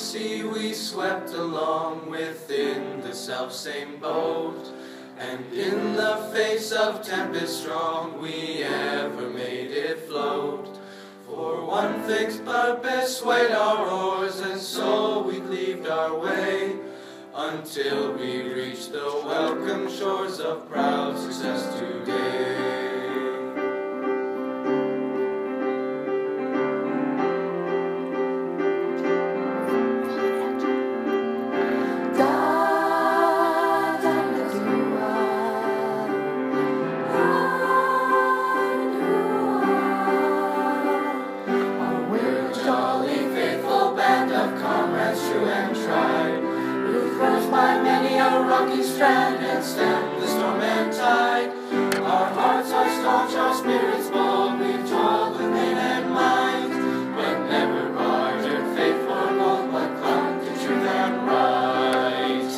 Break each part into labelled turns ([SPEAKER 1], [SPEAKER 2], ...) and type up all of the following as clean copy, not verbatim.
[SPEAKER 1] sea we swept along within the selfsame boat, and in the face of tempest strong we ever made it float. For one fixed purpose swayed our oars, and so we cleaved our way, until we reached the welcome shores of proud success today.
[SPEAKER 2] By many a rocky strand and stem the storm and tide. Our hearts are staunch, our spirits bold, we've toiled with pain and might, but never bartered faith for gold, but clung to truth and right.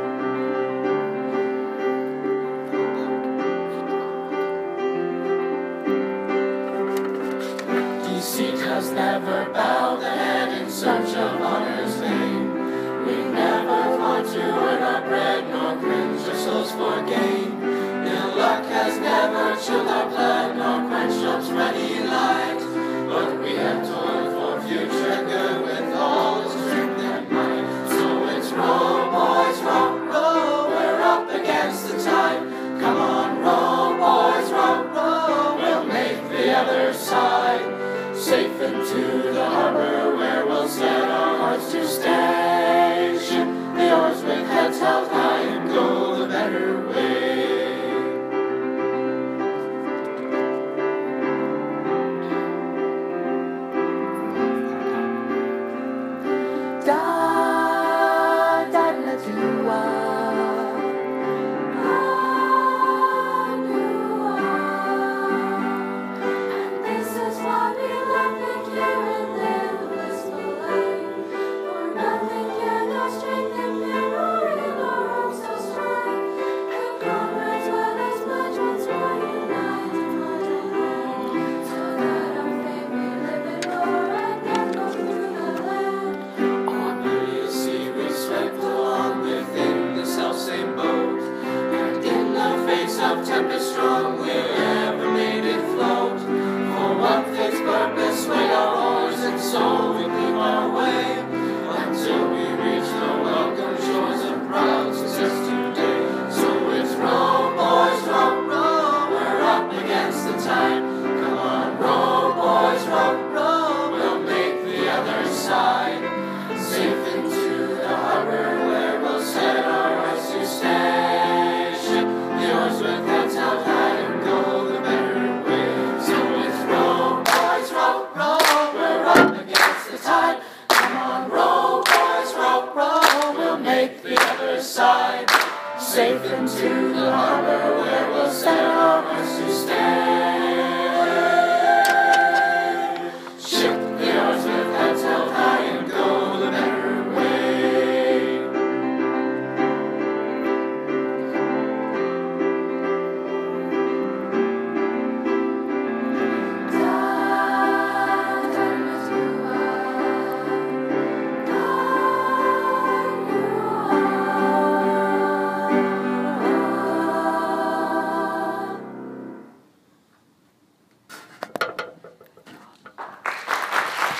[SPEAKER 2] Deceit has never bowed the head in search of honor's fame. We never fought to earn our bread, nor cringed our souls for gain. Ill luck has never chilled our blood, nor quenched hope's ready light. But we have toiled for future good with all strength and might. So it's row, boys, row, row, we're up against the tide. Come on, row, boys, row, row, we'll make the other side. Safe into the harbor where we'll set our hearts to stay. Ship the oars with heads held high and go the better way. Da da da do
[SPEAKER 1] Of tempest strong, we're